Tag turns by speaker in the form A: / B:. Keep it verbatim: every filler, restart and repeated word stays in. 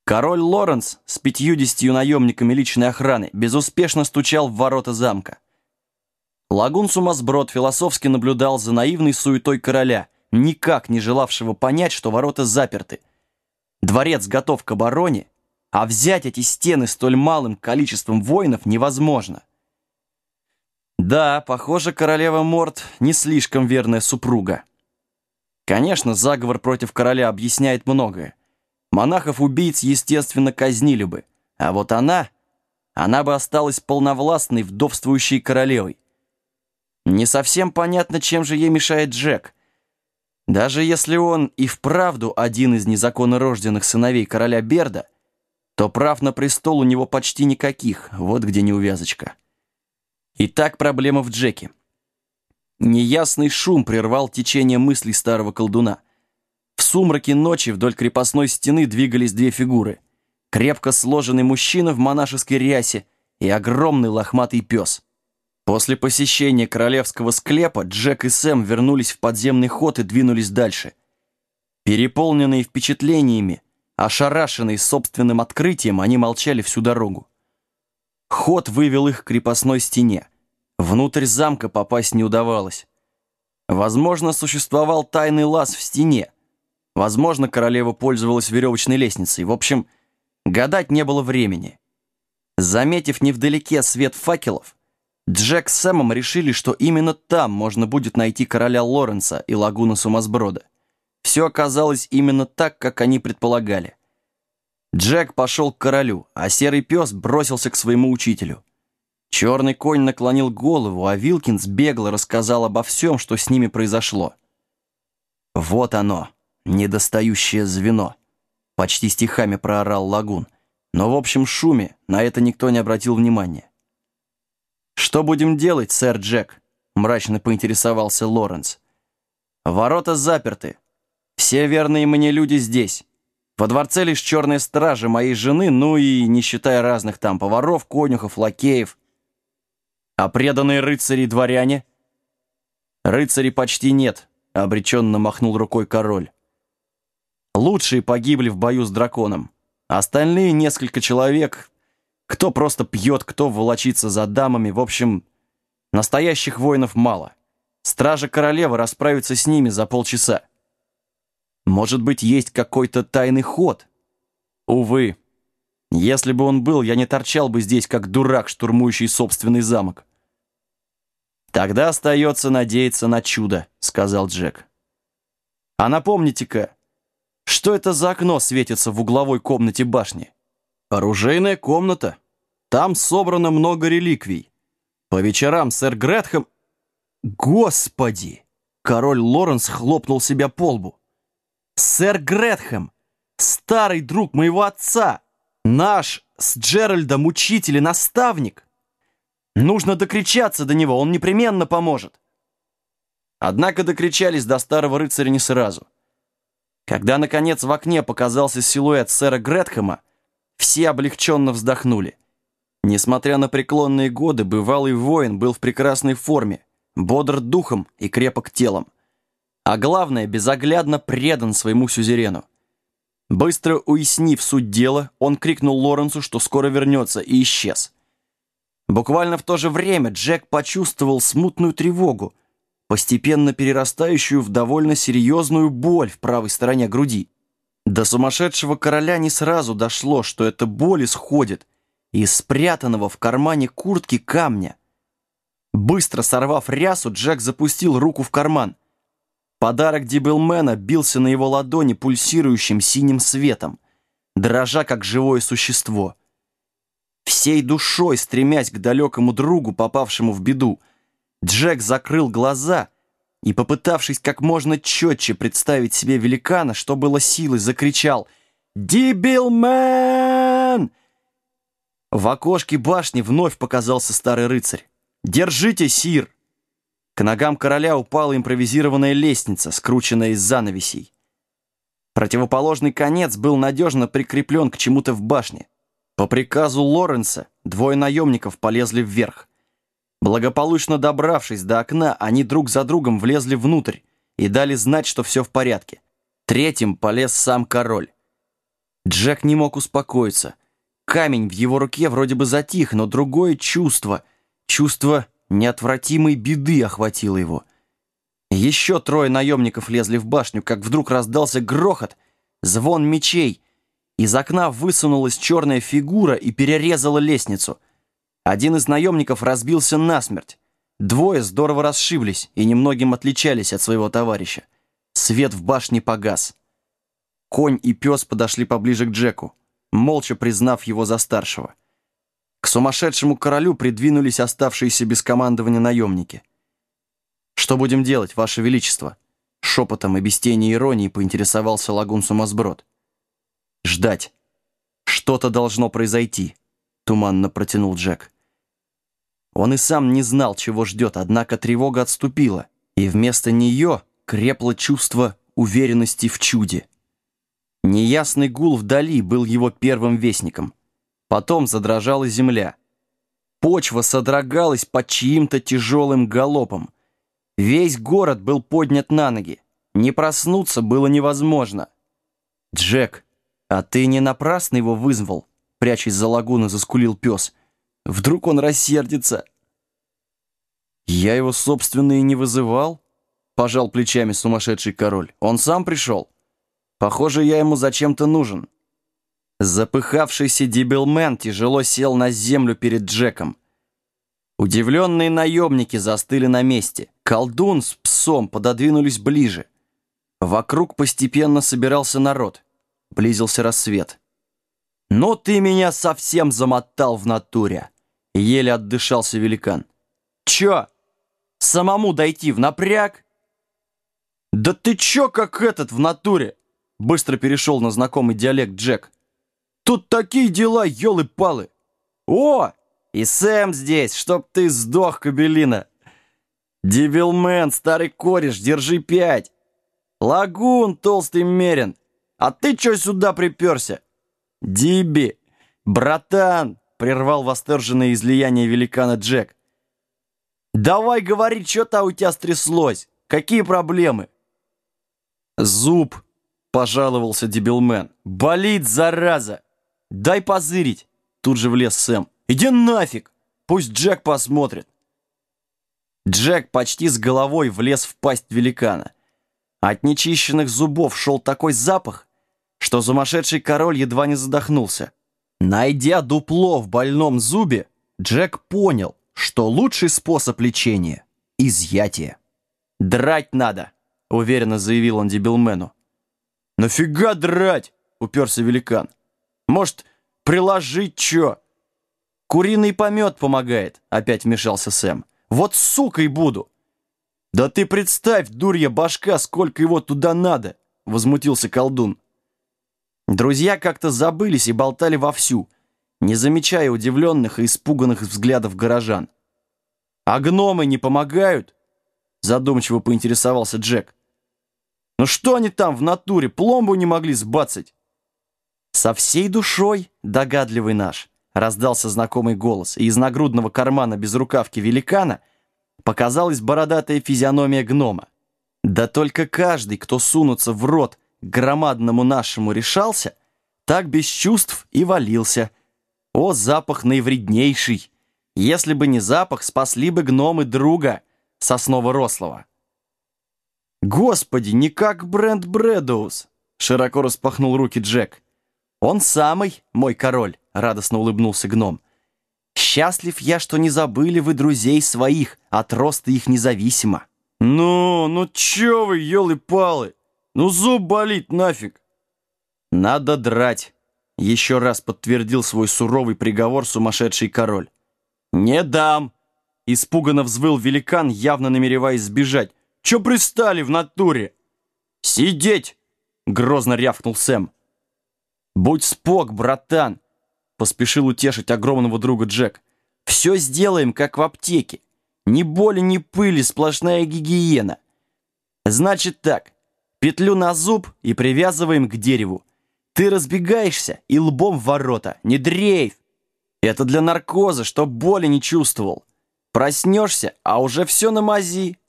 A: Король Лоренс с пятьюдесятью наемниками личной охраны безуспешно стучал в ворота замка. Лагун Сумасброд философски наблюдал за наивной суетой короля, никак не желавшего понять, что ворота заперты. Дворец готов к обороне, а взять эти стены столь малым количеством воинов невозможно. Да, похоже, королева Морт не слишком верная супруга. Конечно, заговор против короля объясняет многое. Монахов-убийц, естественно, казнили бы, а вот она, она бы осталась полновластной вдовствующей королевой. Не совсем понятно, чем же ей мешает Джек. Даже если он и вправду один из незаконно рожденных сыновей короля Берда, то прав на престол у него почти никаких, вот где неувязочка. Итак, проблема в Джеке. Неясный шум прервал течение мыслей старого колдуна. В сумраке ночи вдоль крепостной стены двигались две фигуры. Крепко сложенный мужчина в монашеской рясе и огромный лохматый пес. После посещения королевского склепа Джек и Сэм вернулись в подземный ход и двинулись дальше. Переполненные впечатлениями, ошарашенные собственным открытием, они молчали всю дорогу. Ход вывел их к крепостной стене. Внутрь замка попасть не удавалось. Возможно, существовал тайный лаз в стене. Возможно, королева пользовалась веревочной лестницей. В общем, гадать не было времени. Заметив невдалеке свет факелов, Джек с Сэмом решили, что именно там можно будет найти короля Лоренса и лагуна Сумасброда. Все оказалось именно так, как они предполагали. Джек пошел к королю, а серый пес бросился к своему учителю. Черный конь наклонил голову, а Вилкинс бегло рассказал обо всем, что с ними произошло. «Вот оно, недостающее звено», — почти стихами проорал лагун. Но в общем шуме на это никто не обратил внимания. «Что будем делать, сэр Джек?» — мрачно поинтересовался Лоренс. «Ворота заперты. Все верные мне люди здесь. Во дворце лишь черная стража моей жены, ну и не считая разных там поваров, конюхов, лакеев. А преданные рыцари и дворяне?» «Рыцарей почти нет», — обреченно махнул рукой король. «Лучшие погибли в бою с драконом. Остальные несколько человек, кто просто пьет, кто волочится за дамами. В общем, настоящих воинов мало. Стража королевы расправится с ними за полчаса. Может быть, есть какой-то тайный ход? Увы, если бы он был, я не торчал бы здесь, как дурак, штурмующий собственный замок». «Тогда остается надеяться на чудо», — сказал Джек. «А напомните-ка, что это за окно светится в угловой комнате башни?» «Оружейная комната. Там собрано много реликвий. По вечерам сэр Гретхэм...» «Господи!» — король Лоренс хлопнул себя по лбу. «Сэр Гретхэм, старый друг моего отца, наш с Джеральдом учитель и наставник. Нужно докричаться до него, он непременно поможет». Однако докричались до старого рыцаря не сразу. Когда, наконец, в окне показался силуэт сэра Гретхэма, все облегченно вздохнули. Несмотря на преклонные годы, бывалый воин был в прекрасной форме, бодр духом и крепок телом. А главное, безоглядно предан своему сюзерену. Быстро уяснив суть дела, он крикнул Лоренсу, что скоро вернется, и исчез. Буквально в то же время Джек почувствовал смутную тревогу, постепенно перерастающую в довольно серьезную боль в правой стороне груди. До сумасшедшего короля не сразу дошло, что эта боль исходит из спрятанного в кармане куртки камня. Быстро сорвав рясу, Джек запустил руку в карман. Подарок Дибелмена бился на его ладони пульсирующим синим светом, дрожа как живое существо. Всей душой стремясь к далекому другу, попавшему в беду, Джек закрыл глаза и, попытавшись как можно четче представить себе великана, что было силой, закричал «Дибелмен!». В окошке башни вновь показался старый рыцарь. «Держите, сир!» К ногам короля упала импровизированная лестница, скрученная из занавесей. Противоположный конец был надежно прикреплен к чему-то в башне. По приказу Лоренса двое наемников полезли вверх. Благополучно добравшись до окна, они друг за другом влезли внутрь и дали знать, что все в порядке. Третьим полез сам король. Джек не мог успокоиться. Камень в его руке вроде бы затих, но другое чувство, чувство неотвратимой беды охватило его. Еще трое наемников лезли в башню, как вдруг раздался грохот, звон мечей. Из окна высунулась черная фигура и перерезала лестницу. Один из наемников разбился насмерть. Двое здорово расшиблись и немногим отличались от своего товарища. Свет в башне погас. Конь и пес подошли поближе к Джеку, молча признав его за старшего. К сумасшедшему королю придвинулись оставшиеся без командования наемники. «Что будем делать, Ваше Величество?» Шепотом и без тени иронии поинтересовался Лагун Сумасброд. «Ждать. Что-то должно произойти», — туманно протянул Джек. Он и сам не знал, чего ждет, однако тревога отступила, и вместо нее крепло чувство уверенности в чуде. Неясный гул вдали был его первым вестником. Потом задрожала земля. Почва содрогалась под чьим-то тяжелым галопом. Весь город был поднят на ноги. Не проснуться было невозможно. «Джек, а ты не напрасно его вызвал?» Прячась за лагуну, заскулил пес. «Вдруг он рассердится?» «Я его, собственно, и не вызывал», — пожал плечами сумасшедший король. «Он сам пришел. Похоже, я ему зачем-то нужен». Запыхавшийся дебилмен тяжело сел на землю перед Джеком. Удивленные наемники застыли на месте. Колдун с псом пододвинулись ближе. Вокруг постепенно собирался народ. Близился рассвет. «Ну ты меня совсем замотал в натуре!» Еле отдышался великан. «Чё? Самому дойти в напряг?» «Да ты чё, как этот в натуре?» Быстро перешел на знакомый диалект Джек. «Тут такие дела, ёлы-палы!» «О, и Сэм здесь, чтоб ты сдох, кобелина!» «Дебилмен, старый кореш, держи пять!» «Лагун, толстый мерин, а ты чё сюда приперся?» «Диби, братан!» — прервал восторженное излияние великана Джек. «Давай говори, что-то у тебя стряслось? Какие проблемы?» «Зуб!» — пожаловался дебилмен. «Болит, зараза! Дай позырить!» Тут же влез Сэм. «Иди нафиг! Пусть Джек посмотрит!» Джек почти с головой влез в пасть великана. От нечищенных зубов шел такой запах, что сумасшедший король едва не задохнулся. Найдя дупло в больном зубе, Джек понял, что лучший способ лечения — изъятие. «Драть надо!» — уверенно заявил он дебилмену. «Нафига драть?» — уперся великан. «Может, приложить чё?» «Куриный помет помогает», — опять вмешался Сэм. «Вот сукой буду!» «Да ты представь, дурья башка, сколько его туда надо!» — возмутился колдун. Друзья как-то забылись и болтали вовсю, не замечая удивленных и испуганных взглядов горожан. «А гномы не помогают?» — задумчиво поинтересовался Джек. «Ну что они там в натуре, пломбу не могли сбацать?» «Со всей душой, догадливый наш!» — раздался знакомый голос, и из нагрудного кармана безрукавки великана показалась бородатая физиономия гнома. Да только каждый, кто сунуться в рот к громадному нашему решался, так без чувств и валился. О, запах наивреднейший! Если бы не запах, спасли бы гномы друга, сосново-рослого. «Господи, не как Брент Брэдоус!» — широко распахнул руки Джек. «Он самый, мой король!» — радостно улыбнулся гном. «Счастлив я, что не забыли вы друзей своих, от роста их независимо». «Ну, ну чё вы, ёлы-палы? Ну зуб болит нафиг!» «Надо драть!» — еще раз подтвердил свой суровый приговор сумасшедший король. «Не дам!» — испуганно взвыл великан, явно намереваясь сбежать. «Чё пристали в натуре?» «Сидеть!» — грозно рявкнул Сэм. «Будь спок, братан!» — поспешил утешить огромного друга Джек. «Все сделаем, как в аптеке. Ни боли, ни пыли, сплошная гигиена. Значит так, петлю на зуб и привязываем к дереву. Ты разбегаешься и лбом в ворота, не дрейф. Это для наркоза, чтоб боли не чувствовал. Проснешься, а уже все на мази.